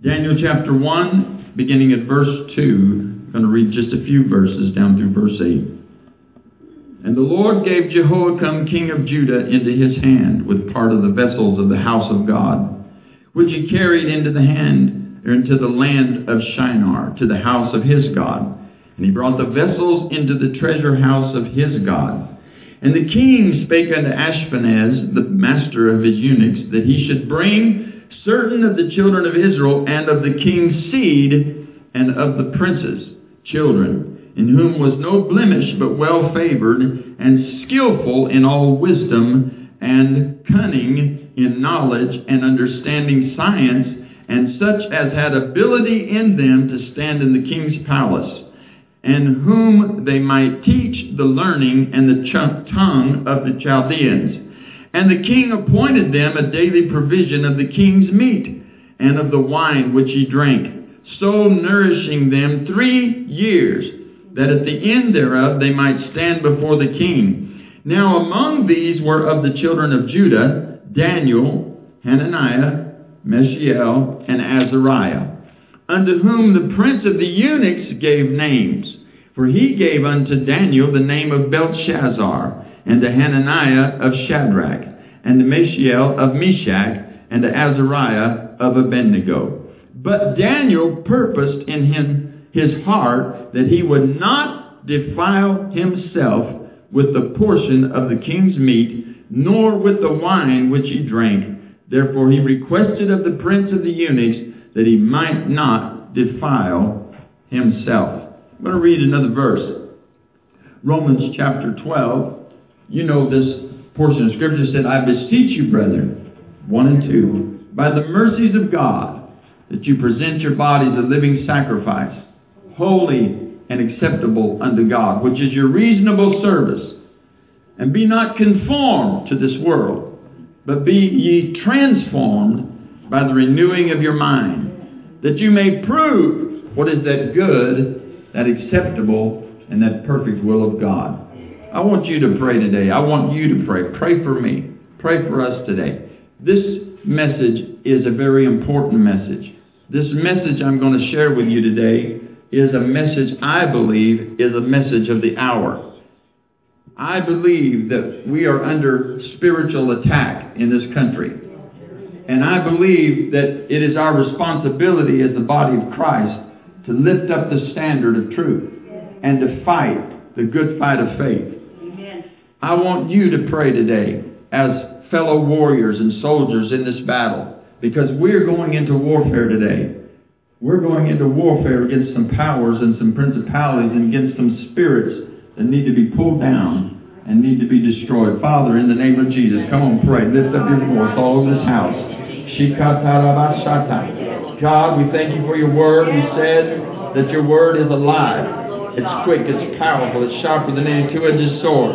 Daniel chapter 1, beginning at verse 2. I'm going to read just a few verses down through verse 8. And the Lord gave Jehoiakim king of Judah into his hand with part of the vessels of the house of God, which he carried into the land of Shinar, to the house of his God. And he brought the vessels into the treasure house of his God. And the king spake unto Ashpenaz, the master of his eunuchs, that he should bring certain of the children of Israel and of the king's seed and of the princes' children, in whom was no blemish, but well favored, and skillful in all wisdom, and cunning in knowledge, and understanding science, and such as had ability in them to stand in the king's palace, and whom they might teach the learning and the tongue of the Chaldeans. And the king appointed them a daily provision of the king's meat, and of the wine which he drank, so nourishing them 3 years, that at the end thereof they might stand before the king. Now among these were of the children of Judah, Daniel, Hananiah, Mishael, and Azariah, unto whom the prince of the eunuchs gave names. For he gave unto Daniel the name of Belshazzar, and to Hananiah of Shadrach, and to Mishael of Meshach, and to Azariah of Abednego. But Daniel purposed in his heart that he would not defile himself with the portion of the king's meat, nor with the wine which he drank. Therefore he requested of the prince of the eunuchs that he might not defile himself. I'm going to read another verse. Romans chapter 12. You know this portion of Scripture said, I beseech you, brethren, 1 and 2, by the mercies of God, that you present your bodies a living sacrifice, holy and acceptable unto God, which is your reasonable service. And be not conformed to this world, but be ye transformed by the renewing of your mind, that you may prove what is that good, that acceptable, and that perfect will of God. I want you to pray today. I want you to pray. Pray for me. Pray for us today. This message is a very important message. This message I'm going to share with you today is a message I believe is a message of the hour. I believe that we are under spiritual attack in this country. And I believe that it is our responsibility as the body of Christ to lift up the standard of truth and to fight the good fight of faith. Amen. I want you to pray today as fellow warriors and soldiers in this battle, because we're going into warfare today. We're going into warfare against some powers and some principalities and against some spirits that need to be pulled down and need to be destroyed. Father, in the name of Jesus, come on, pray. Lift up your voice all over this house. God, we thank you for your word. You said that your word is alive. It's quick, it's powerful, it's sharper than any two-edged sword.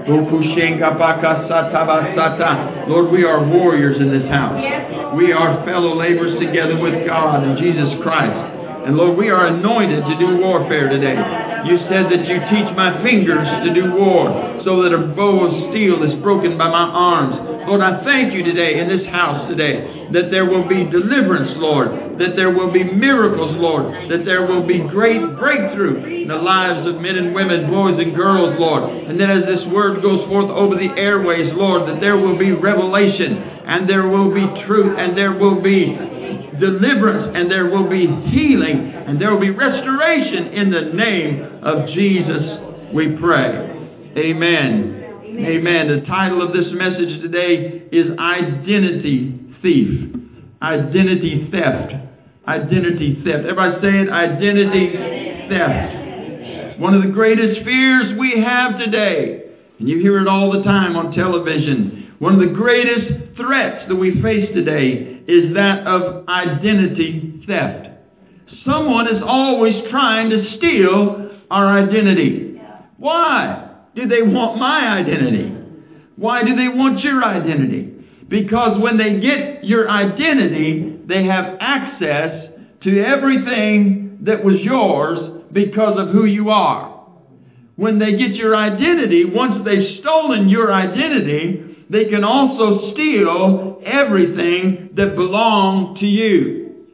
Lord, we are warriors in this house. We are fellow laborers together with God and Jesus Christ. And Lord, we are anointed to do warfare today. You said that you teach my fingers to do war, so that a bow of steel is broken by my arms. Lord, I thank you today in this house today that there will be deliverance, Lord, that there will be miracles, Lord, that there will be great breakthrough in the lives of men and women, boys and girls, Lord. And then as this word goes forth over the airways, Lord, that there will be revelation, and there will be truth, and there will be deliverance, and there will be healing, and there will be restoration in the name of Jesus, we pray. Amen. Amen. The title of this message today is Identity Thief. Identity theft. Identity theft. Everybody say it. Identity theft. One of the greatest fears we have today, and you hear it all the time on television, one of the greatest threats that we face today is that of identity theft. Someone is always trying to steal our identity. Why do they want my identity? Why do they want your identity? Because when they get your identity, they have access to everything that was yours because of who you are. When they get your identity, once they've stolen your identity, they can also steal everything that belonged to you.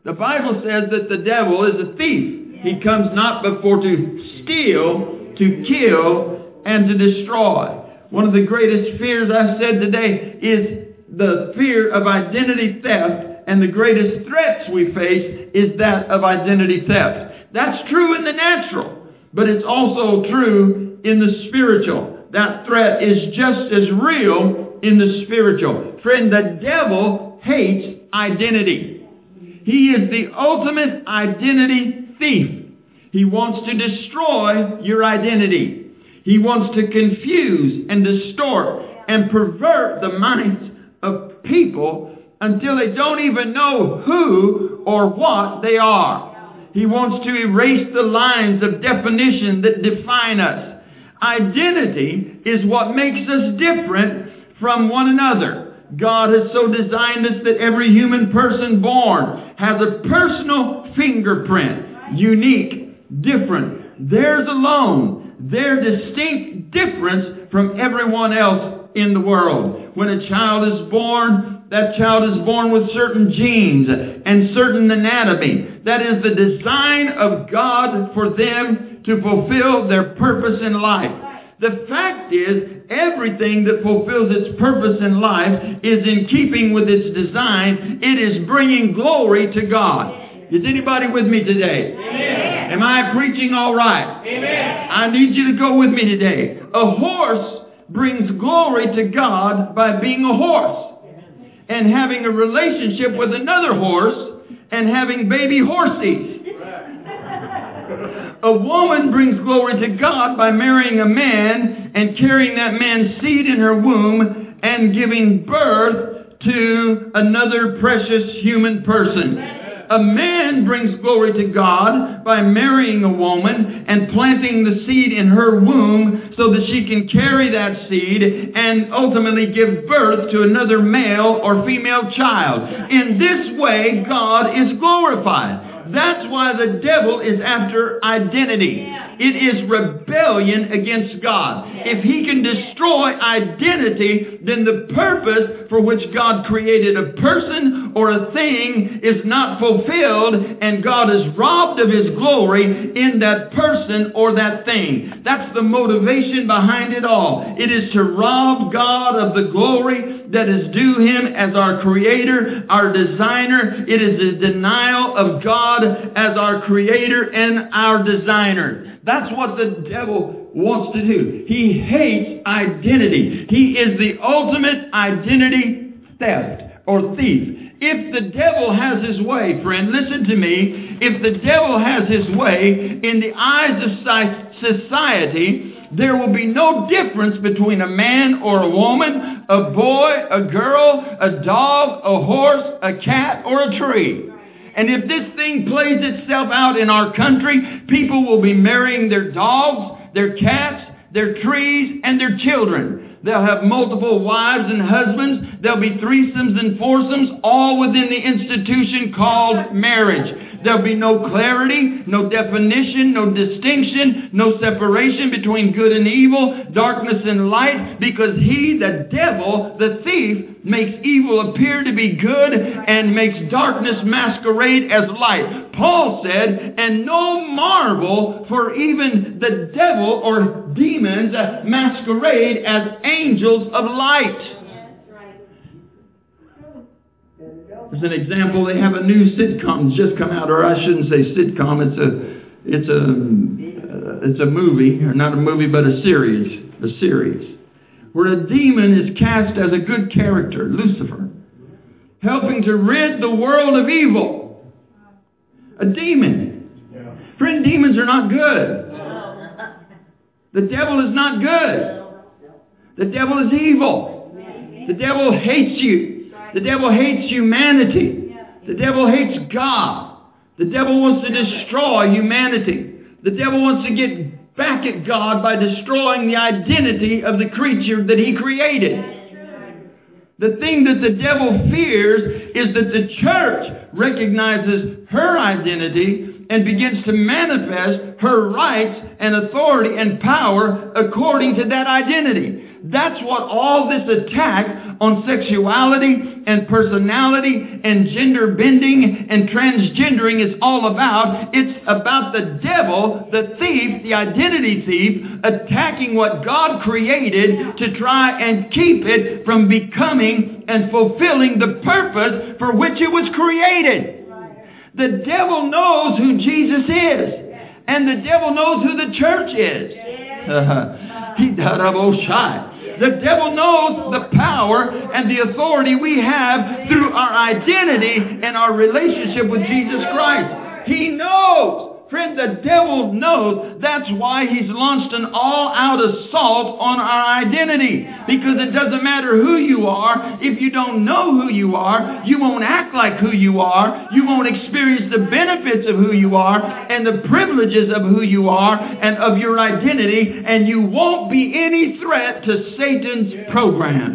The Bible says that the devil is a thief. He comes not before to steal, to kill, and to destroy. One of the greatest fears I've said today is the fear of identity theft, and the greatest threats we face is that of identity theft. That's true in the natural, but it's also true in the spiritual. That threat is just as real in the spiritual. Friend, the devil hates identity. He is the ultimate identity thief. He wants to destroy your identity. He wants to confuse and distort and pervert the minds of people until they don't even know who or what they are. He wants to erase the lines of definition that define us. Identity is what makes us different from one another. God has so designed us that every human person born has a personal fingerprint, unique, different, theirs alone. Their distinct difference from everyone else in the world. When a child is born, that child is born with certain genes and certain anatomy. That is the design of God for them to fulfill their purpose in life. The fact is, everything that fulfills its purpose in life is in keeping with its design. It is bringing glory to God. Is anybody with me today? Amen. Am I preaching all right? Amen. I need you to go with me today. A horse brings glory to God by being a horse and having a relationship with another horse and having baby horsies. A woman brings glory to God by marrying a man and carrying that man's seed in her womb and giving birth to another precious human person. A man brings glory to God by marrying a woman and planting the seed in her womb so that she can carry that seed and ultimately give birth to another male or female child. In this way, God is glorified. That's why the devil is after identity. It is rebellion against God. If he can destroy identity, then the purpose for which God created a person or a thing is not fulfilled, and God is robbed of his glory in that person or that thing. That's the motivation behind it all. It is to rob God of the glory that is due him as our creator, our designer. It is a denial of God as our creator and our designer. That's what the devil wants to do. He hates identity. He is the ultimate identity theft or thief. If the devil has his way, friend, listen to me. If the devil has his way in the eyes of society, there will be no difference between a man or a woman, a boy, a girl, a dog, a horse, a cat, or a tree. And if this thing plays itself out in our country, people will be marrying their dogs, their cats, their trees, and their children. They'll have multiple wives and husbands. There'll be threesomes and foursomes, all within the institution called marriage. There'll be no clarity, no definition, no distinction, no separation between good and evil, darkness and light, because he, the devil, the thief, makes evil appear to be good and makes darkness masquerade as light. Paul said, and no marvel, for even the devil or demons masquerade as angels of light. As an example, they have a new sitcom that's just come out, or I shouldn't say sitcom. It's a movie, or not a movie, but a series, where a demon is cast as a good character, Lucifer, helping to rid the world of evil. A demon. Friend, demons are not good. The devil is not good. The devil is evil. The devil hates you. The devil hates humanity. The devil hates God. The devil wants to destroy humanity. The devil wants to get back at God by destroying the identity of the creature that he created. The thing that the devil fears is that the church recognizes her identity and begins to manifest her rights and authority and power according to that identity. That's what all this attack on sexuality and personality and gender bending and transgendering is all about. It's about the devil, the thief, the identity thief, attacking what God created to try and keep it from becoming and fulfilling the purpose for which it was created. The devil knows who Jesus is, and the devil knows who the church is. The devil knows the power and the authority we have through our identity and our relationship with Jesus Christ. He knows. Friend, the devil knows. That's why he's launched an all-out assault on our identity. Because it doesn't matter who you are. If you don't know who you are, you won't act like who you are. You won't experience the benefits of who you are and the privileges of who you are and of your identity. And you won't be any threat to Satan's program.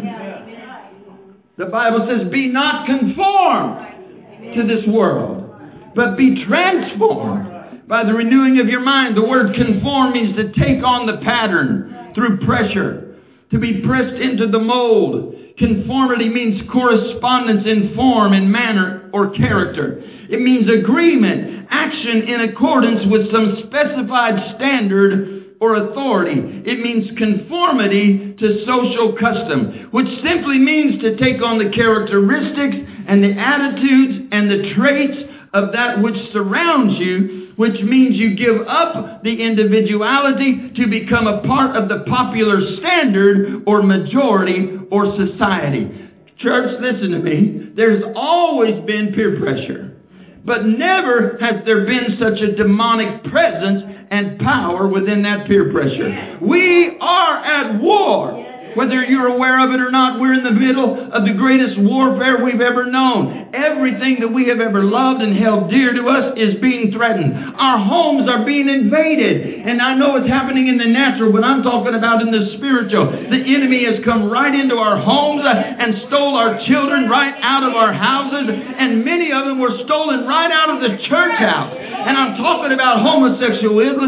The Bible says, be not conformed to this world, but be transformed by the renewing of your mind. The word conform means to take on the pattern through pressure, to be pressed into the mold. Conformity means correspondence in form and manner or character. It means agreement, action in accordance with some specified standard or authority. It means conformity to social custom, which simply means to take on the characteristics and the attitudes and the traits of that which surrounds you, which means you give up the individuality to become a part of the popular standard or majority or society. Church, listen to me. There's always been peer pressure, but never has there been such a demonic presence and power within that peer pressure. We are at war. Whether you're aware of it or not, we're in the middle of the greatest warfare we've ever known. Everything that we have ever loved and held dear to us is being threatened. Our homes are being invaded. And I know it's happening in the natural, but I'm talking about in the spiritual. The enemy has come right into our homes and stole our children right out of our houses. And many of them were stolen right out of the church house. And I'm talking about homosexualism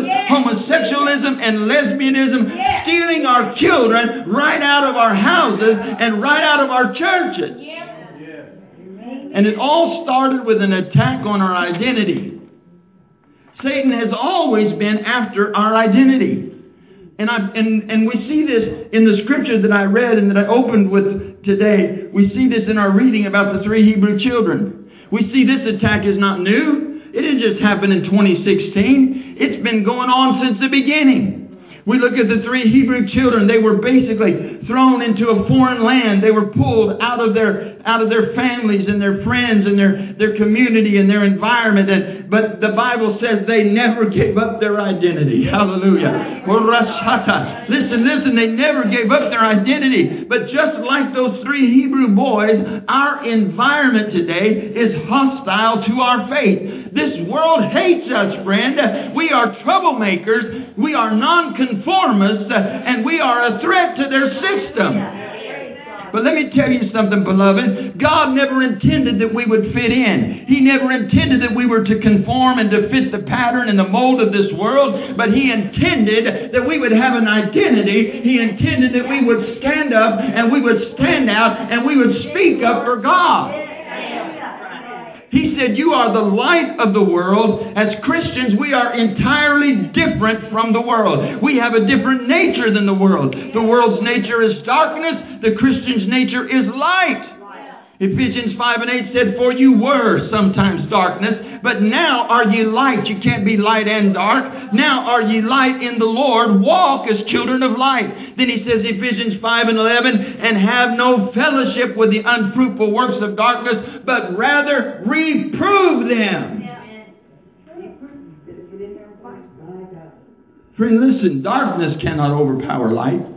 and lesbianism, stealing our children right out of our houses and right out of our churches. And it all started with an attack on our identity. Satan has always been after our identity. And we see this in the scripture that I read and that I opened with today. We see this in our reading about the 3 Hebrew children. We see this attack is not new. It didn't just happen in 2016. It's been going on since the beginning. We look at the 3 Hebrew children. They were basically thrown into a foreign land. They were pulled out of their families and their friends and their community and their environment. But the Bible says they never gave up their identity. Hallelujah. Listen, they never gave up their identity. But just like those 3 Hebrew boys, our environment today is hostile to our faith. This world hates us, friend. We are troublemakers. We are nonconformists. And we are a threat to their system. But let me tell you something, beloved. God never intended that we would fit in. He never intended that we were to conform and to fit the pattern and the mold of this world. But He intended that we would have an identity. He intended that we would stand up and we would stand out and we would speak up for God. He said, you are the light of the world. As Christians, we are entirely different from the world. We have a different nature than the world. The world's nature is darkness. The Christian's nature is light. Ephesians 5 and 8 said, for you were sometimes darkness, but now are ye light. You can't be light and dark. Now are ye light in the Lord. Walk as children of light. Then he says, Ephesians 5 and 11, and have no fellowship with the unfruitful works of darkness, but rather reprove them. Friend, listen, darkness cannot overpower light.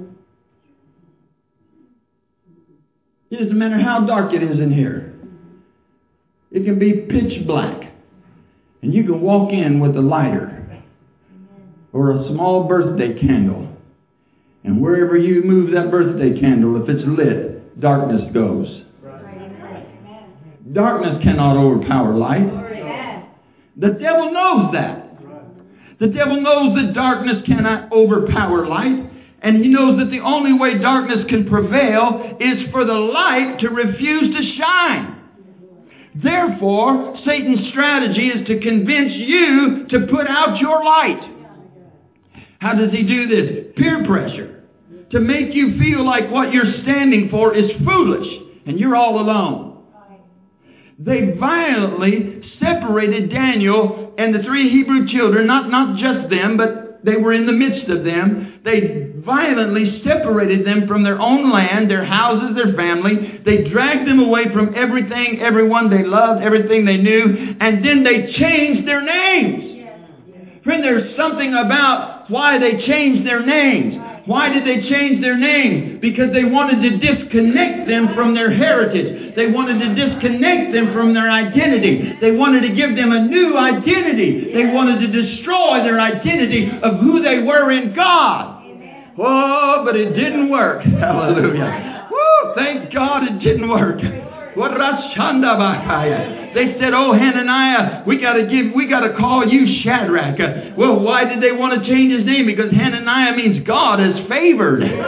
It doesn't matter how dark it is in here. It can be pitch black. And you can walk in with a lighter or a small birthday candle. And wherever you move that birthday candle, if it's lit, darkness goes. Darkness cannot overpower light. The devil knows that. The devil knows that darkness cannot overpower light. And he knows that the only way darkness can prevail is for the light to refuse to shine. Therefore, Satan's strategy is to convince you to put out your light. How does he do this? Peer pressure. To make you feel like what you're standing for is foolish and you're all alone. They violently separated Daniel and the 3 Hebrew children, not just them, but they were in the midst of them. They violently separated them from their own land, their houses, their family. They dragged them away from everything, everyone they loved, everything they knew, and then they changed their names. Friend, there's something about why they changed their names. Why did they change their names? Because they wanted to disconnect them from their heritage. They wanted to disconnect them from their identity. They wanted to give them a new identity. They wanted to destroy their identity of who they were in God. Oh, but it didn't work. Hallelujah. Woo, thank God it didn't work. They said, oh, Hananiah, we got to call you Shadrach. Well, why did they want to change his name? Because Hananiah means God is favored. They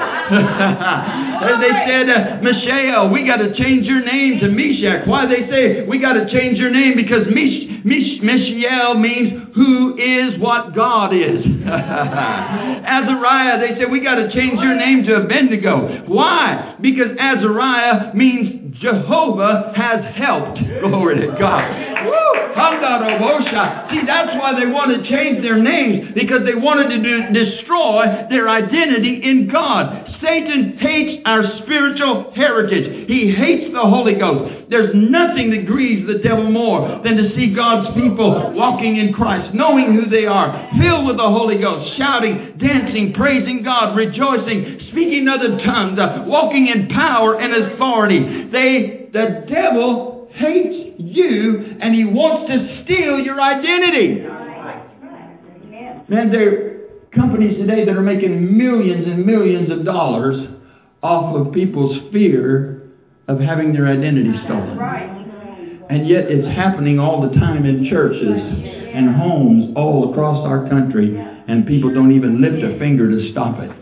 said, Mishael, we got to change your name to Meshach. Why they say we got to change your name? Because Mishael means who is what God is. Azariah, they said we got to change your name to Abednego. Why? Because Azariah means Jehovah has helped. Glory to God. Woo! See, that's why they want to change their names, because they wanted to destroy their identity in God. Satan hates our spiritual heritage. He hates the Holy Ghost. There's nothing that grieves the devil more than to see God's people walking in Christ, knowing who they are, filled with the Holy Ghost, shouting, dancing, praising God, rejoicing, speaking other tongues, walking in power and authority. The devil hates you, and he wants to steal your identity. Man, there are companies today that are making millions and millions of dollars off of people's fear of having their identity stolen. And yet it's happening all the time in churches and homes all across our country, and people don't even lift a finger to stop it.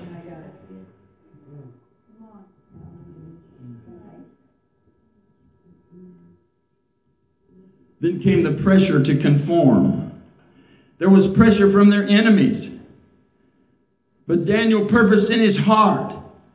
Then came the pressure to conform. There was pressure from their enemies. But Daniel purposed in his heart,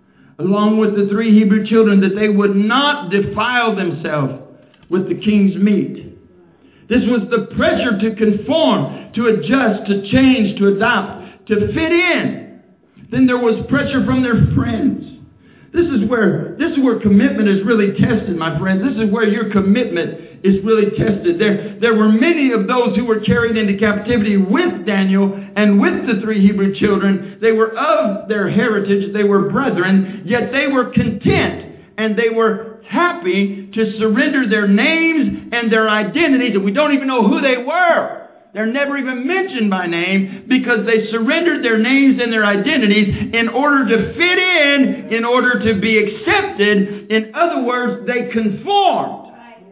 along with the 3 Hebrew children, that they would not defile themselves with the king's meat. This was the pressure to conform, to adjust, to change, to adopt, to fit in. Then there was pressure from their friends. This is where commitment is really tested, my friends. This is where your commitment is really tested. There were many of those who were carried into captivity with Daniel and with the 3 Hebrew children. They were of their heritage. They were brethren, yet they were content and they were happy to surrender their names and their identities. And we don't even know who they were. They're never even mentioned by name, because they surrendered their names and their identities in order to fit in order to be accepted. In other words, they conformed.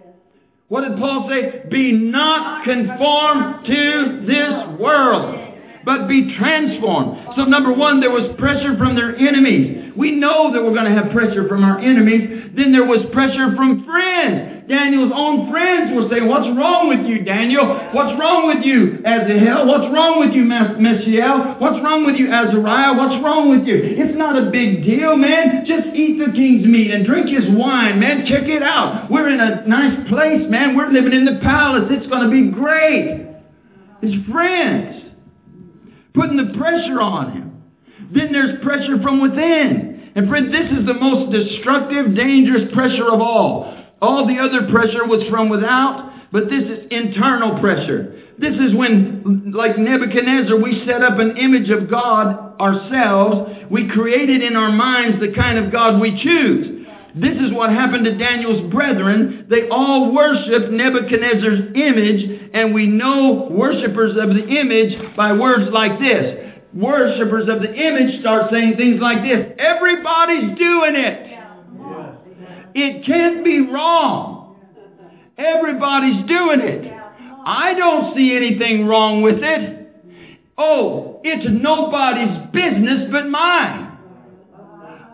What did Paul say? Be not conformed to this world, but be transformed. So number one, there was pressure from their enemies. We know that we're going to have pressure from our enemies. Then there was pressure from friends. Daniel's own friends were saying, what's wrong with you, Daniel? What's wrong with you, Azariah? What's wrong with you, Mishael? What's wrong with you, Azariah? What's wrong with you? It's not a big deal, man. Just eat the king's meat and drink his wine, man. Check it out. We're in a nice place, man. We're living in the palace. It's going to be great. His friends putting the pressure on him. Then there's pressure from within. And friend, this is the most destructive, dangerous pressure of all. All the other pressure was from without, but this is internal pressure. This is when, like Nebuchadnezzar, we set up an image of God ourselves. We created in our minds the kind of God we choose. This is what happened to Daniel's brethren. They all worshiped Nebuchadnezzar's image, and we know worshipers of the image by words like this. Worshippers of the image start saying things like this. Everybody's doing it. It can't be wrong. Everybody's doing it. I don't see anything wrong with it. Oh, it's nobody's business but mine.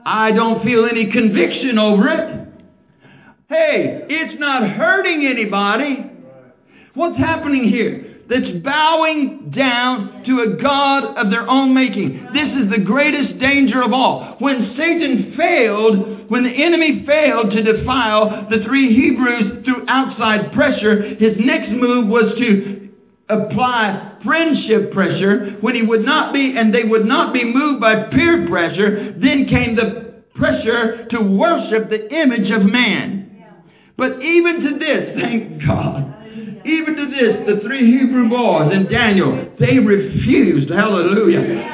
I don't feel any conviction over it. Hey, it's not hurting anybody. What's happening here? That's bowing down to a god of their own making. This is the greatest danger of all. When Satan failed, when the enemy failed to defile the three Hebrews through outside pressure, his next move was to apply friendship pressure when he would not be, and they would not be moved by peer pressure. Then came the pressure to worship the image of man. But even to this, thank God, even to this, the three Hebrew boys and Daniel, they refused. Hallelujah.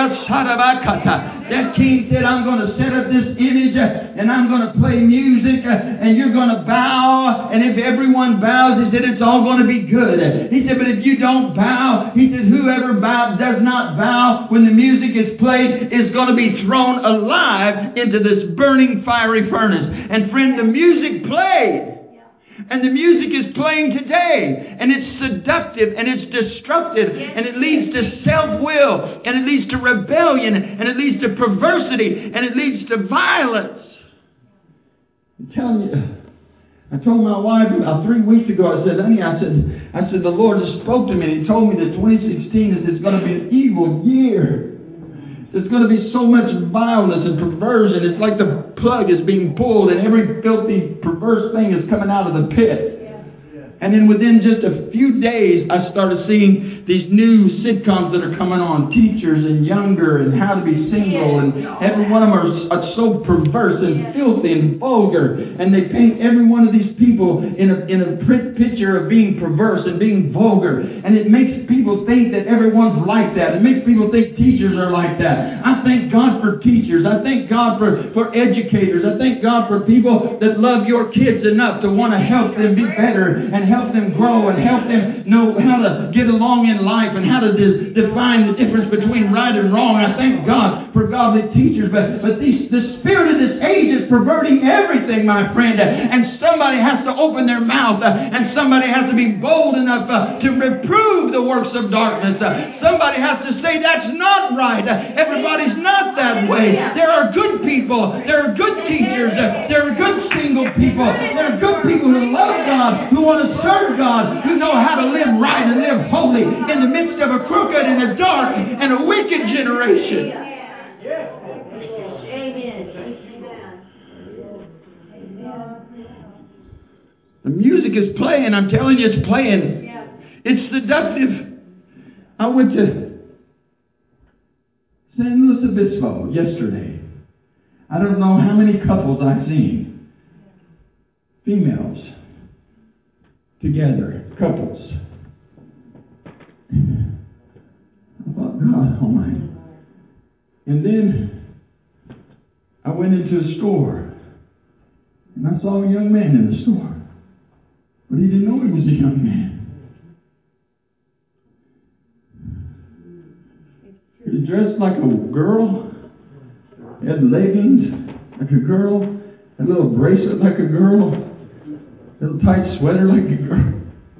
That king said, I'm going to set up this image and I'm going to play music and you're going to bow. And if everyone bows, he said, it's all going to be good. He said, but if you don't bow, he said, whoever does not bow when the music is played is going to be thrown alive into this burning fiery furnace. And friend, the music played. And the music is playing today, and it's seductive, and it's destructive, and it leads to self-will, and it leads to rebellion, and it leads to perversity, and it leads to violence. I'm telling you, I told my wife about 3 weeks ago, I said, honey, I said, the Lord just spoke to me, and He told me that 2016 is going to be an evil year. There's going to be so much violence and perversion. It's like the plug is being pulled and every filthy, perverse thing is coming out of the pit. And then within just a few days, I started seeing these new sitcoms that are coming on, Teachers and Younger and How to Be Single. And every one of them are so perverse and filthy and vulgar. And they paint every one of these people in a picture of being perverse and being vulgar. And it makes people think that everyone's like that. It makes people think teachers are like that. I thank God for teachers. I thank God for educators. I thank God for people that love your kids enough to want to help them be better and help them grow and help them know how to get along in life and how to define the difference between right and wrong. I thank God for godly teachers. But the spirit of this age is perverting everything, my friend. And somebody has to open their mouth and somebody has to be bold enough to reprove the works of darkness. Somebody has to say that's not right. Everybody's not that way. There are good people. There are good teachers. There are good single people. There are good people who love God, who want to serve God, who know how to live right and live holy in the midst of a crooked and a dark and a wicked generation. The music is playing. I'm telling you, it's playing. It's seductive. I went to San Luis Obispo yesterday. I don't know how many couples I've seen. Females. Together. Couples. I thought, God Almighty. And then I went into a store. And I saw a young man in the store. But he didn't know he was a young man. He was dressed like a girl. He had leggings like a girl. A little bracelet like a girl. A little tight sweater like a girl.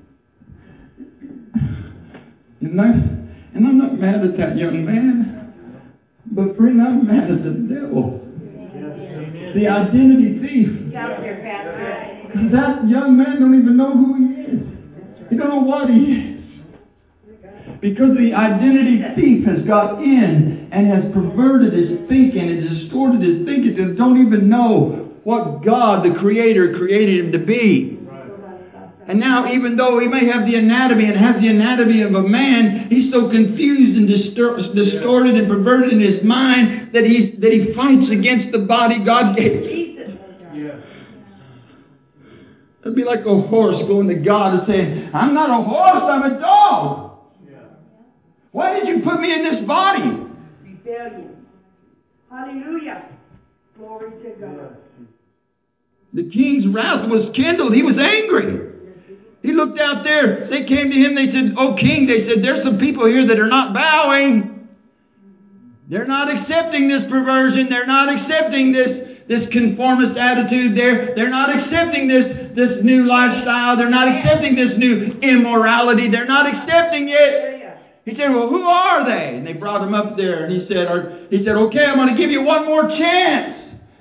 And I'm not mad at that young man. But friend, I'm mad at the devil. The identity thief. That young man don't even know who he is. He don't know what he is. Because the identity thief has got in and has perverted his thinking and distorted his thinking and don't even know what God, the Creator, created him to be. And now, even though he may have the anatomy and has the anatomy of a man, he's so confused and distorted and perverted in his mind that he fights against the body God gave him. It'd be like a horse going to God and saying, I'm not a horse, I'm a dog. Why did you put me in this body? Rebellion. Hallelujah. Glory to God. The king's wrath was kindled. He was angry. He looked out there. They came to him. They said, "Oh, king," they said, "there's some people here that are not bowing. They're not accepting this perversion. They're not accepting this conformist attitude. They're not accepting this new lifestyle. They're not accepting this new immorality. They're not accepting it." He said, "Well, who are they?" And they brought him up there. And he said, "Okay, I'm going to give you one more chance.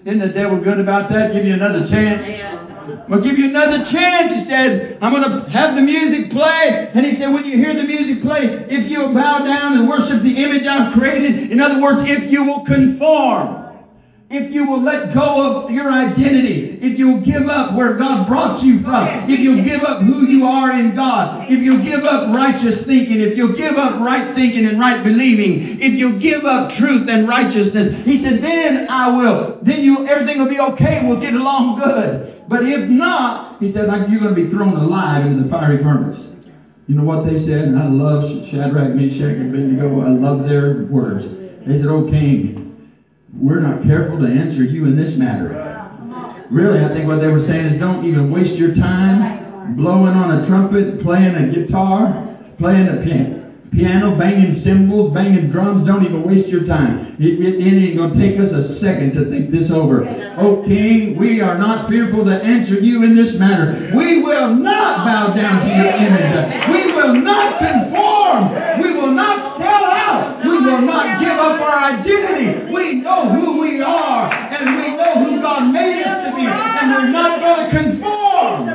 Isn't the devil good about that? Give you another chance. We'll give you another chance. He said, I'm going to have the music play. And he said, when you hear the music play, if you'll bow down and worship the image I've created, in other words, if you will conform, if you will let go of your identity, if you'll give up where God brought you from, if you'll give up who you are in God, if you'll give up righteous thinking, if you'll give up right thinking and right believing, if you'll give up truth and righteousness, he said, then everything will be okay, we'll get along good. But if not, he said, you're going to be thrown alive into the fiery furnace. You know what they said? And I love Shadrach, Meshach, and Abednego. I love their words. They said, "O king, we're not careful to answer you in this matter." Really, I think what they were saying is, don't even waste your time blowing on a trumpet, playing a guitar, playing a piano, banging cymbals, banging drums. Don't even waste your time. It ain't going to take us a second to think this over. "O king, we are not fearful to answer you in this matter. We will not bow down to your image. We will not conform. We will not sell out. We will not give up our identity. We know who we are, and we know who God made us to be, and we're not going to conform."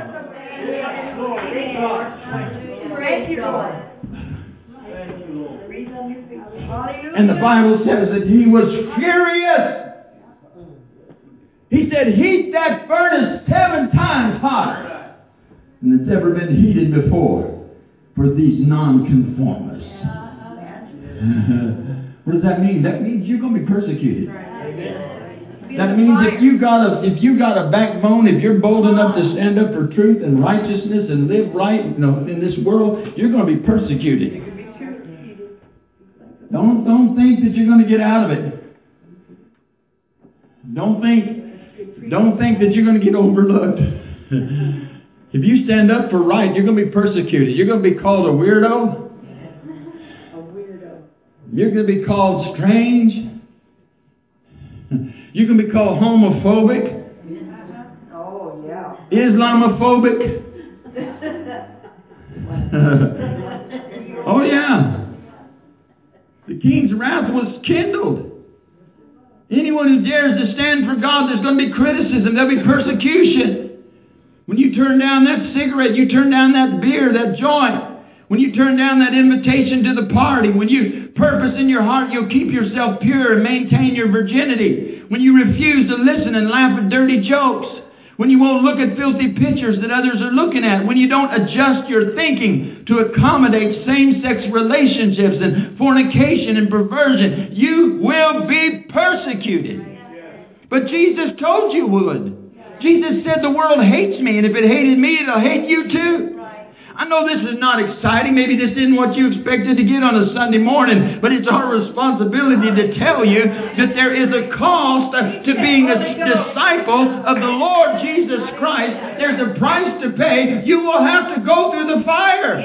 Praise you, Lord. And the Bible says that he was furious. He said, "Heat that furnace 7 times hotter than it's ever been heated before for these nonconformists." What does that mean? That means you're going to be persecuted. That means if you got a backbone, if you're bold enough to stand up for truth and righteousness and live right, in this world, you're going to be persecuted. Don't think that you're going to get out of it. Don't think that you're going to get overlooked. If you stand up for right, you're going to be persecuted. You're going to be called a weirdo. You're going to be called strange. You're going to be called homophobic. Oh, yeah. Islamophobic. Oh, yeah. The king's wrath was kindled. Anyone who dares to stand for God, there's going to be criticism. There'll be persecution. When you turn down that cigarette, you turn down that beer, that joint. When you turn down that invitation to the party, when you purpose in your heart you'll keep yourself pure and maintain your virginity, when you refuse to listen and laugh at dirty jokes, when you won't look at filthy pictures that others are looking at, when you don't adjust your thinking to accommodate same-sex relationships and fornication and perversion, you will be persecuted. But Jesus told you would. Jesus said the world hates me, and if it hated me, it'll hate you too. I know this is not exciting. Maybe this isn't what you expected to get on a Sunday morning, but it's our responsibility to tell you that there is a cost to being a disciple of the Lord Jesus Christ. There's a price to pay. You will have to go through the fire.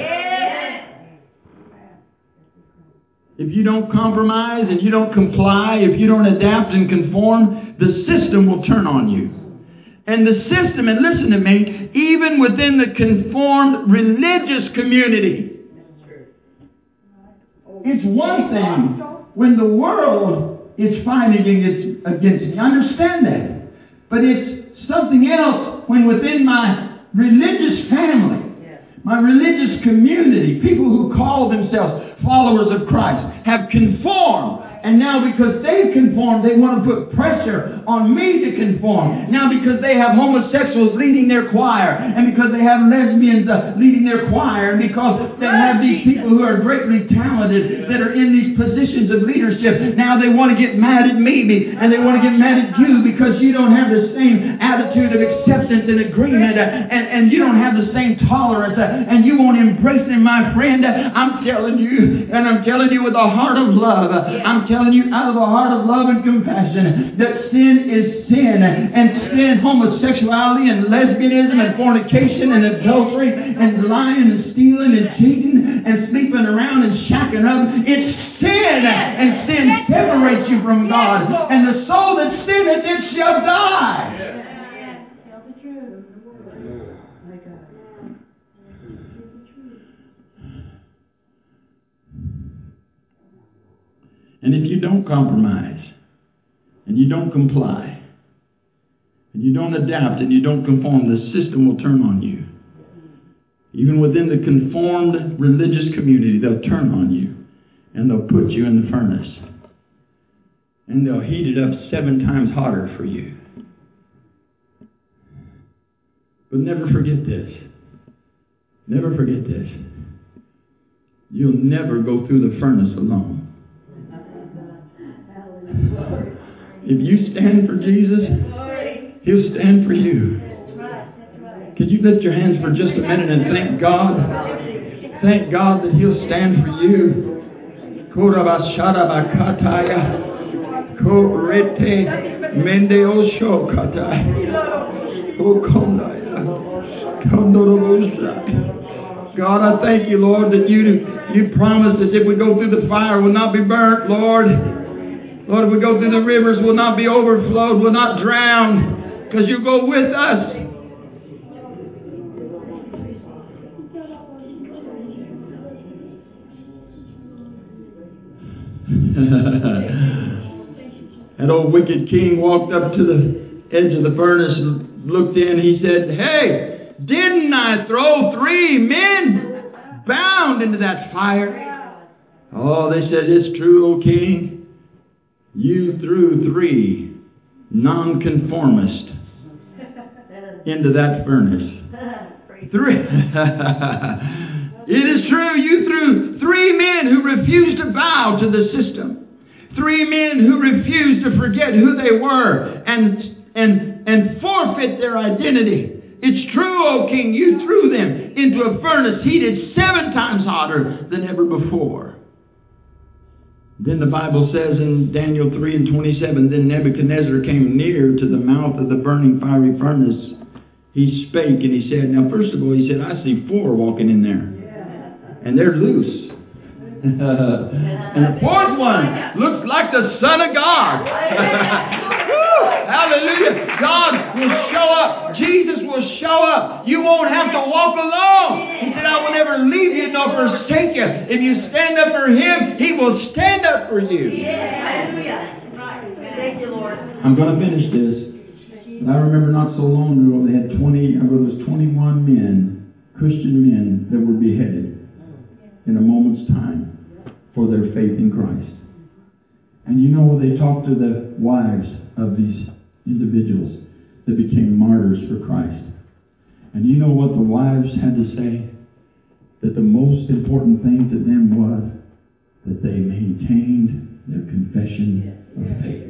If you don't compromise and you don't comply, if you don't adapt and conform, the system will turn on you. And the system, and listen to me, even within the conformed religious community, it's one thing when the world is fighting against me. I understand that. But it's something else when within my religious family, my religious community, people who call themselves followers of Christ, have conformed. And now because they've conformed, they want to put pressure on me to conform. Now because they have homosexuals leading their choir, and because they have lesbians leading their choir, and because they have these people who are greatly talented that are in these positions of leadership, now they want to get mad at me, and they want to get mad at you because you don't have the same attitude of acceptance and agreement, and you don't have the same tolerance, and you won't embrace them, my friend. I'm telling you, and I'm telling you with a heart of love, I'm telling you out of a heart of love and compassion that sin is sin, and sin, homosexuality and lesbianism and fornication and adultery and lying and stealing and cheating and sleeping around and shacking up, it's sin, and sin separates you from God, and the soul that sinneth, it shall die. And if you don't compromise, and you don't comply, and you don't adapt and you don't conform, the system will turn on you. Even within the conformed religious community, they'll turn on you and they'll put you in the furnace. And they'll heat it up 7 times hotter for you. But never forget this. Never forget this. You'll never go through the furnace alone. If you stand for Jesus, He'll stand for you. Could you lift your hands for just a minute and thank God? Thank God that He'll stand for you. God, I thank you, Lord, that you promised us if we go through the fire, we'll not be burnt, Lord. Lord, if we go through the rivers, we'll not be overflowed, we'll not drown, because you go with us. That old wicked king walked up to the edge of the furnace and looked in. He said, "Hey, didn't I throw 3 men bound into that fire?" Oh, they said, "It's true, O king. You threw 3 nonconformists into that furnace." 3. It is true, you threw 3 men who refused to bow to the system. 3 men who refused to forget who they were and forfeit their identity. It's true, O king, you threw them into a furnace heated 7 times hotter than ever before. Then the Bible says in Daniel 3:27, then Nebuchadnezzar came near to the mouth of the burning fiery furnace. He spake and he said, now first of all, he said, I see 4 walking in there. And they're loose. And the 4th one looks like the Son of God. Hallelujah. God will show up. Jesus will show up. You won't have to walk alone. He said, I will never leave you nor forsake you. If you stand up for Him, He will stand up for you. Hallelujah. Thank you, Lord. I'm going to finish this. And I remember not so long ago, they had 21 men, Christian men, that were beheaded in a moment's time for their faith in Christ. And you know, they talked to the wives of these individuals that became martyrs for Christ. And you know what the wives had to say? That the most important thing to them was that they maintained their confession of faith.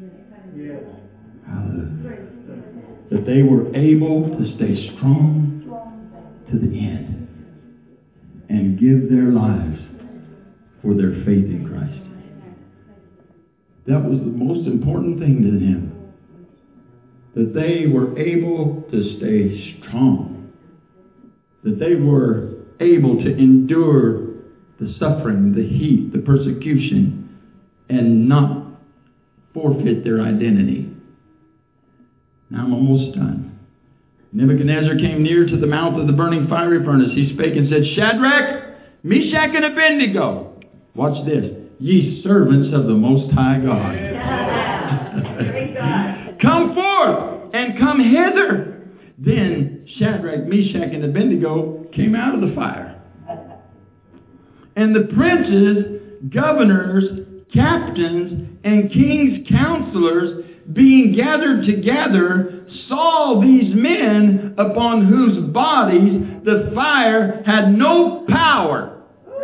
Hallelujah. That they were able to stay strong to the end and give their lives for their faith in Christ. That was the most important thing to them. That they were able to stay strong. That they were able to endure the suffering, the heat, the persecution, and not forfeit their identity. Now I'm almost done. Nebuchadnezzar came near to the mouth of the burning fiery furnace. He spake and said, Shadrach, Meshach, and Abednego, watch this, ye servants of the Most High God. Come forth and come hither. Then Shadrach, Meshach, and Abednego came out of the fire. And the princes, governors, captains, and king's counselors, being gathered together, saw these men upon whose bodies the fire had no power.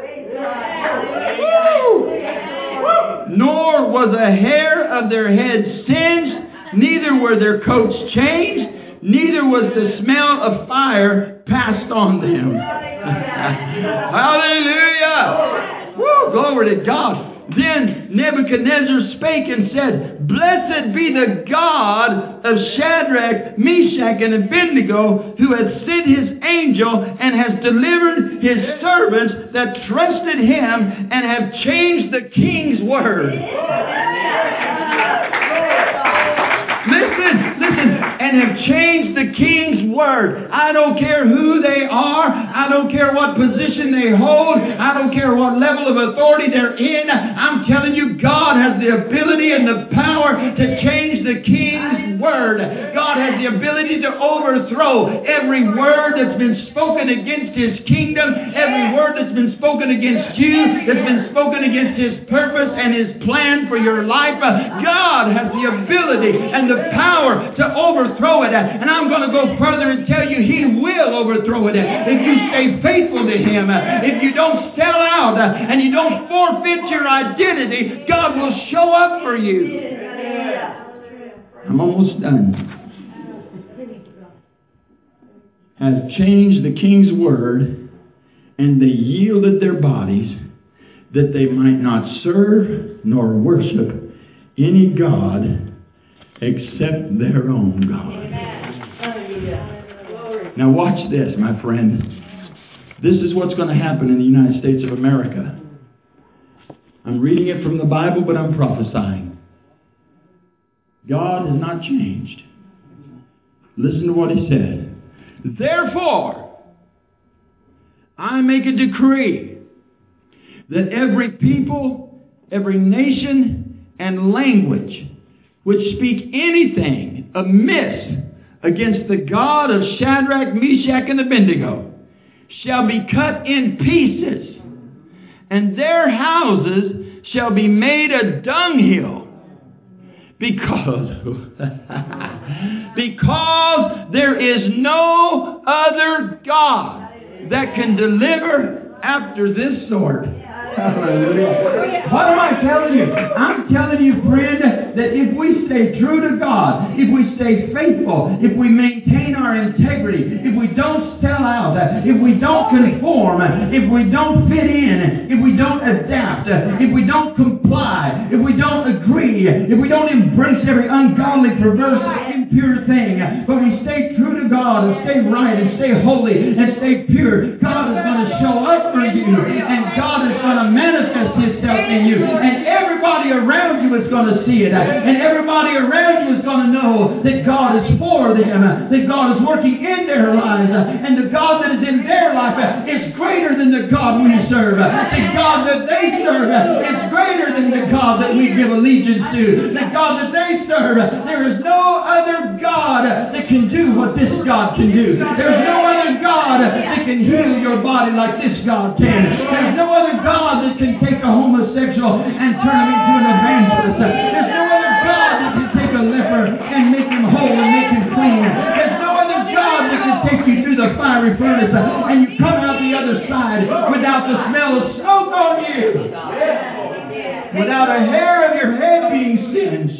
Nor was a hair of their heads singed, neither were their coats changed, neither was the smell of fire passed on them. Hallelujah! Woo, glory to God. Then Nebuchadnezzar spake and said, Blessed be the God of Shadrach, Meshach, and Abednego, who hath sent His angel and has delivered His servants that trusted Him and have changed the king's word. Listen. and have changed the king's word. I don't care who they are. I don't care what position they hold. I don't care what level of authority they're in. I'm telling you, God has the ability and the power to change the king's word. God has the ability to overthrow every word that's been spoken against His kingdom, every word that's been spoken against you, that's been spoken against His purpose and His plan for your life. God has the ability and the power to overthrow it. And I'm going to go further and tell you He will overthrow it. If you stay faithful to Him, if you don't sell out and you don't forfeit your identity, God will show up for you. I'm almost done. Has changed the king's word, and they yielded their bodies that they might not serve nor worship any God except their own God. Now watch this, my friend. This is what's going to happen in the United States of America. I'm reading it from the Bible, but I'm prophesying. God has not changed. Listen to what He said. Therefore, I make a decree that every people, every nation, and language which speak anything amiss against the God of Shadrach, Meshach, and Abednego shall be cut in pieces, and their houses shall be made a dunghill, because there is no other God that can deliver after this sort. Hallelujah. What am I telling you? I'm telling you, friend, that if we stay true to God, if we stay faithful, if we maintain our integrity, if we don't sell out, if we don't conform, if we don't fit in, if we don't adapt, if we don't comply, if we don't agree, if we don't embrace every ungodly, perverse, impure thing, but we stay true to God and stay right and stay holy and stay pure, God is going to show up for you, and God is going to manifest Himself in you, and everybody around you is going to see it, and everybody around you is going to know that God is for them, that God is working in their lives, and the God that is in their life is greater than the God we serve. The God that they serve is greater than the God that we give allegiance to. The God that they serve, there is no other God that can do what this God can do. There's no other God that can heal your body like this God can. There's no other God that can take a homosexual and turn him into an evangelist. There's no other God that can take a leper and make him whole and make him clean. There's no other God that can take you through the fiery furnace and you come out the other side without the smell of smoke on you, without a hair of your head being singed.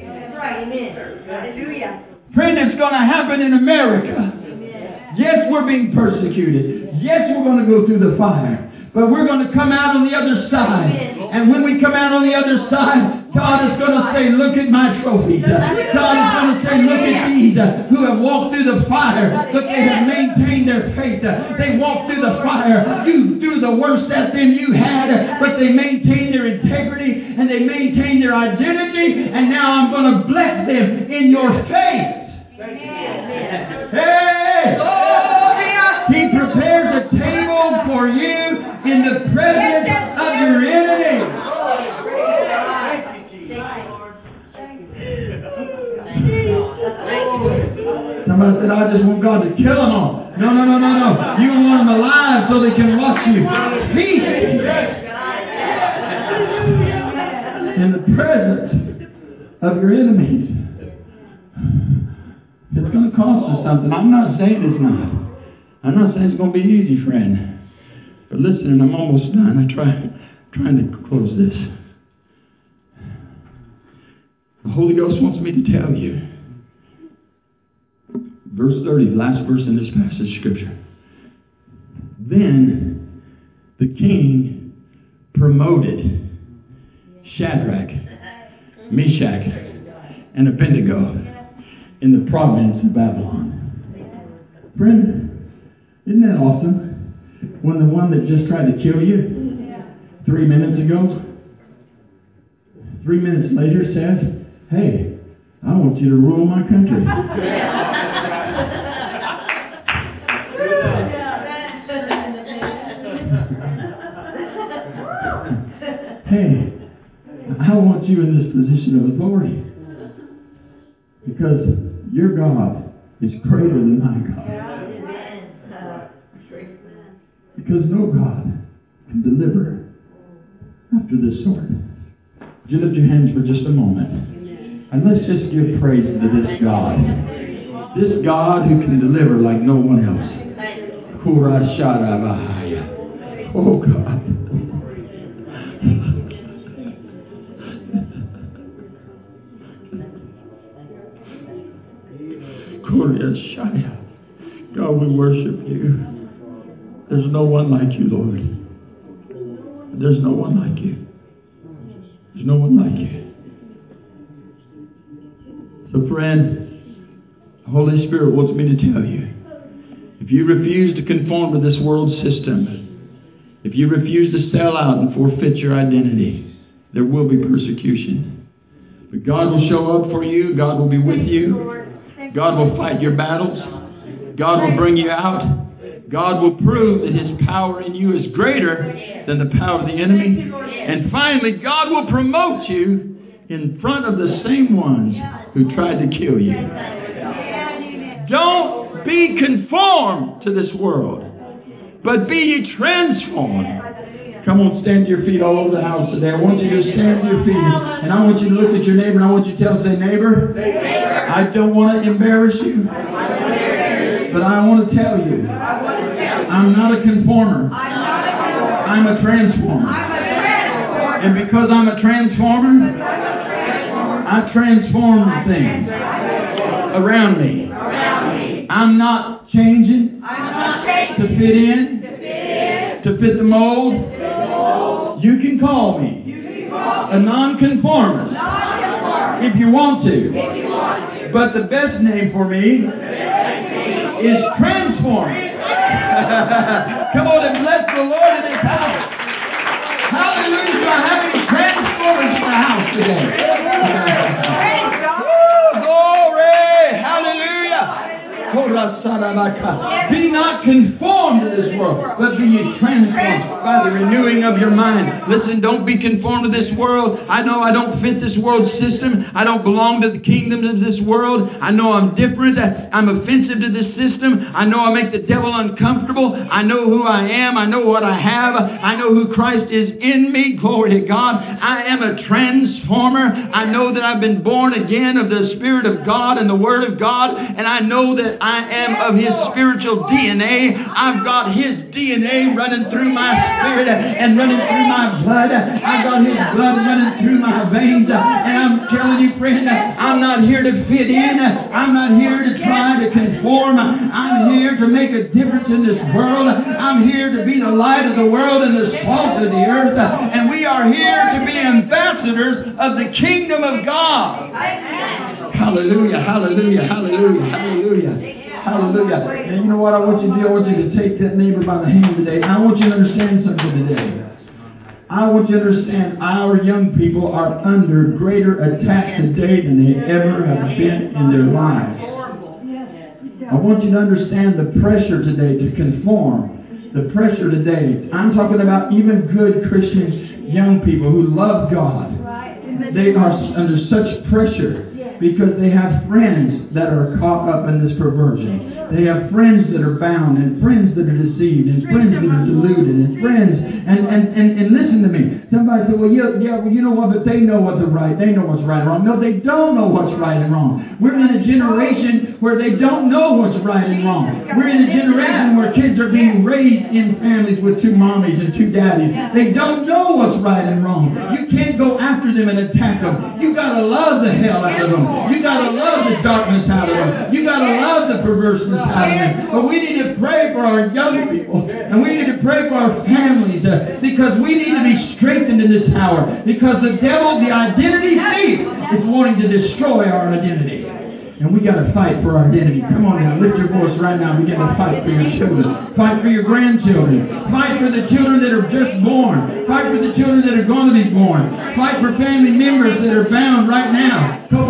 Friend, it's going to happen in America. Yes, we're being persecuted. Yes, we're going to go through the fire. But we're going to come out on the other side. And when we come out on the other side, God is going to say, look at my trophies. God is going to say, look at these who have walked through the fire, but they have maintained their faith. They walked through the fire. You threw the worst at them you had, but they maintained their integrity and they maintained their identity. And now I'm going to bless them in your faith. Hey! He prepares a table for you in the presence of your enemies. Somebody said, I just want God to kill them all. No. You want them alive so they can watch you. Peace. In the presence of your enemies. It's going to cost us something. I'm not saying it's not. I'm not saying it's going to be easy, friend. But listen, I'm almost done. I'm trying to close this. The Holy Ghost wants me to tell you. Verse 30, the last verse in this passage of Scripture. Then the king promoted Shadrach, Meshach, and Abednego in the province of Babylon. Friend, isn't that awesome? When the one that just tried to kill you 3 minutes ago, 3 minutes later says, hey, I want you to rule my country. Hey, I want you in this position of authority. Because your God is greater than my God. Because no God can deliver after this sort. Would you lift your hands for just a moment? And let's just give praise to this God. This God who can deliver like no one else. Oh God. God, we worship you. There's no one like you, Lord. There's no one like you. There's no one like you. So friend, the Holy Spirit wants me to tell you, if you refuse to conform to this world system, if you refuse to sell out and forfeit your identity, there will be persecution. But God will show up for you. God will be with you. God will fight your battles. God will bring you out. God will prove that His power in you is greater than the power of the enemy. And finally, God will promote you in front of the same ones who tried to kill you. Don't be conformed to this world, but be ye transformed. Come on, stand to your feet all over the house today. I want you to stand to your feet. And I want you to look at your neighbor and I want you to say, neighbor, I don't want to embarrass you. But I want to tell you, I'm not a conformer. I'm a transformer. And because I'm a transformer, I transform things around me. I'm not changing to fit in, to fit the mold. You can call me a nonconformist if you want to. But the best name for me is transformer. Come on and bless the Lord in His house. Hallelujah. Do I have any transformers in the house today? Glory. Hallelujah. Be not conformed to this world, but be ye transformed by the renewing of your mind. Listen, don't be conformed to this world. I know I don't fit this world system. I don't belong to the kingdom of this world. I know I'm different. I'm offensive to this system. I know I make the devil uncomfortable. I know who I am. I know what I have. I know who Christ is in me. Glory to God. I am a transformer. I know that I've been born again of the Spirit of God and the Word of God. And I know that I am of His spiritual DNA. I've got His DNA running through my spirit and running through my blood. I've got His blood running through my veins. And I'm telling you, friend, I'm not here to fit in. I'm not here to try to conform. I'm here to make a difference in this world. I'm here to be the light of the world and the salt of the earth. And we are here to be ambassadors of the kingdom of God. Hallelujah, hallelujah, hallelujah, hallelujah. Hallelujah. And you know what I want you to do? I want you to take that neighbor by the hand today. And I want you to understand something today. I want you to understand our young people are under greater attack today than they ever have been in their lives. I want you to understand the pressure today to conform. The pressure today. I'm talking about even good Christian young people who love God. They are under such pressure because they have friends that are caught up in this perversion. They have friends that are bound, and friends that are deceived, and friends that are deluded, and friends. And listen to me. Somebody said, well, you know what? But they know what's right. They know what's right and wrong. No, they don't know what's right and wrong. We're in a generation where they don't know what's right and wrong. We're in a generation where kids are being raised in families with two mommies and two daddies. They don't know what's right and wrong. You can't go after them and attack them. You got to love the hell out of them. You got to love the darkness out of them. You got to love the perverseness out of them. But we need to pray for our young people. And we need to pray for our families. Because we need to be strengthened in this hour. Because the devil, the identity thief, is wanting to destroy our identity. And we got to fight for our identity. Come on now, lift your voice right now. We got to fight for your children. Fight for your grandchildren. Fight for the children that are just born. Fight for the children that are going to be born. Fight for family members that are bound right now. God,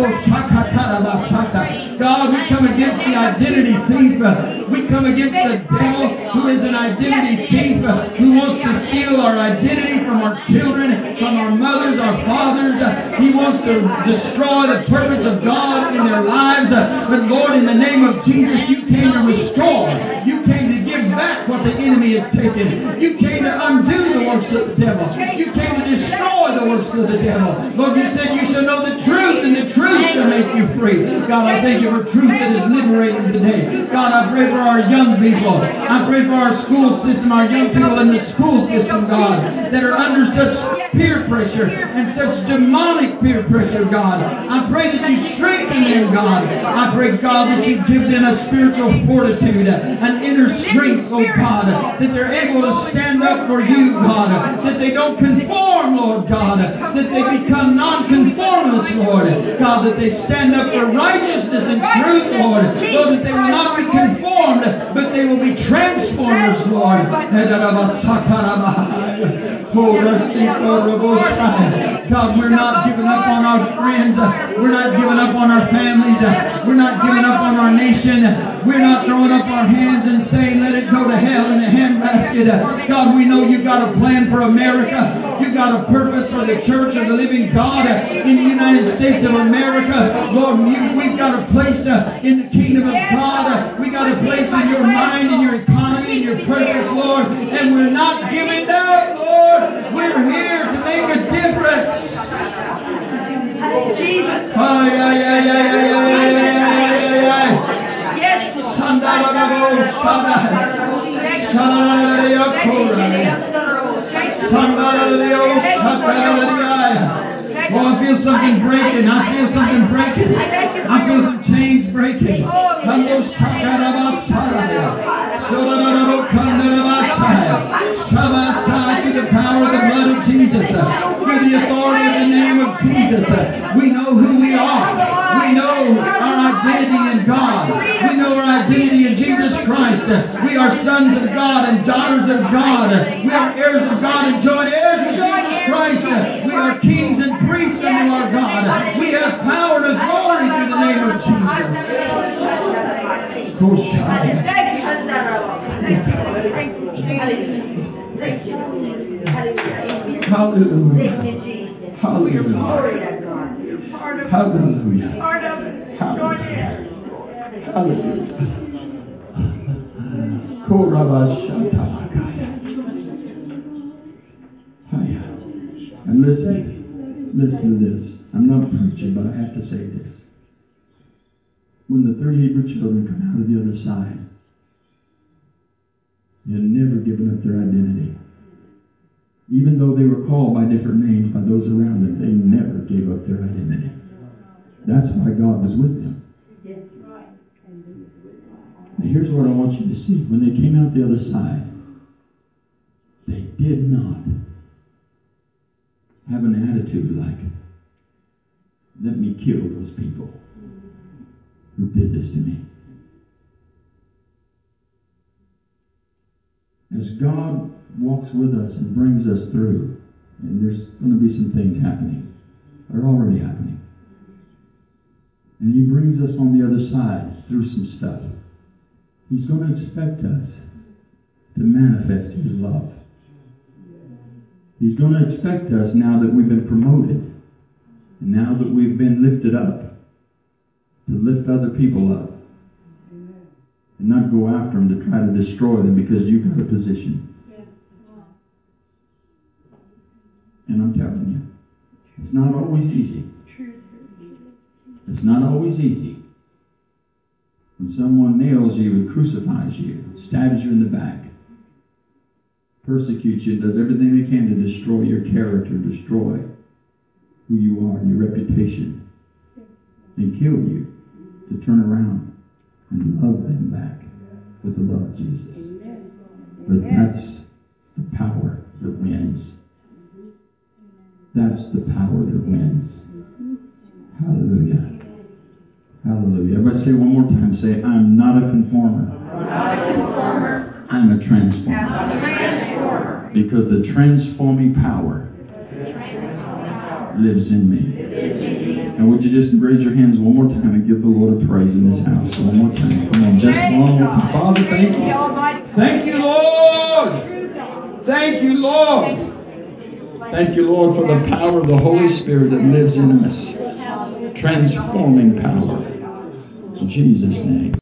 we come against the identity thief. We come against the devil who is an identity thief, who wants to steal our identity from our children, from our mothers, our fathers. He wants to destroy the purpose of God in their lives. But Lord, in the name of Jesus, you came to restore. You came to give back what the enemy has taken. You came to undo the works of the devil. You came to destroy the works of the devil. Lord, you said you shall know the truth, and the truth shall make you free. God, I thank you for truth that is liberating today. God, I pray for our young people. I pray for our school system, our young people in the school system, God, that are under such peer pressure and such demonic peer pressure, God. I pray that you strengthen them, God. I pray, God, that you give them a spiritual fortitude, an inner strength, oh God, that they're able to stand up for you, God, that they don't conform, Lord God, that they become non-conformists, Lord, God, that they stand up for righteousness and truth, Lord, Lord, that they will not be conformed, but they will be transformers, Lord. God, we're not giving up on our friends. We're not giving up on our families. We're not giving up on our nation. We're not throwing up our hands and saying, let it go to hell in a handbasket. God, we know you've got a plan for America. You've got a purpose for the church of the living God in the United States of America. Lord, we've got a place in the kingdom of God. We've got a place in your mind, in your economy, in your purpose, Lord. And we're not giving up, Lord. We're here to make a difference. Jesus. Oh, I feel something breaking. I feel something breaking. I feel some chains breaking. Through the power of the blood of Jesus, through the authority of the name of Jesus, we know who we are. We know our identity in God. We know our identity in Jesus Christ. We are sons of God and daughters of God. We are heirs of God and joint heirs with Jesus Christ. We are kings and priests unto our God. We have power and authority through the name of Jesus. Hallelujah. Hallelujah. Hallelujah. And listen to this. I'm not preaching, but I have to say this. When the 3 Hebrew children come out of the other side, they had never given up their identity. Even though they were called by different names by those around them, they never gave up their identity. That's why God was with them. Now here's what I want you to see. When they came out the other side, they did not have an attitude like, let me kill those people who did this to me. As God walks with us and brings us through, and there's going to be some things happening. They're already happening. And He brings us on the other side through some stuff. He's going to expect us to manifest His love. He's going to expect us, now that we've been promoted, and now that we've been lifted up, to lift other people up. And not go after them to try to destroy them because you've got a position. And I'm telling you, it's not always easy. It's not always easy. When someone nails you and crucifies you, stabs you in the back, persecutes you, does everything they can to destroy your character, destroy who you are, your reputation, and kill you, to turn around and love them back with the love of Jesus. But that's the power that wins. That's the power that wins. Hallelujah. Hallelujah. Everybody Say, I'm not a conformer. I'm a transformer. Because the transforming power lives in me. And would you just raise your hands one more time and give the Lord a praise in this house? One more time. Come on, just one more time. Father, thank you. Thank you, Lord. Thank you, Lord. Thank you, Lord, for the power of the Holy Spirit that lives in us. Transforming power. In Jesus' name.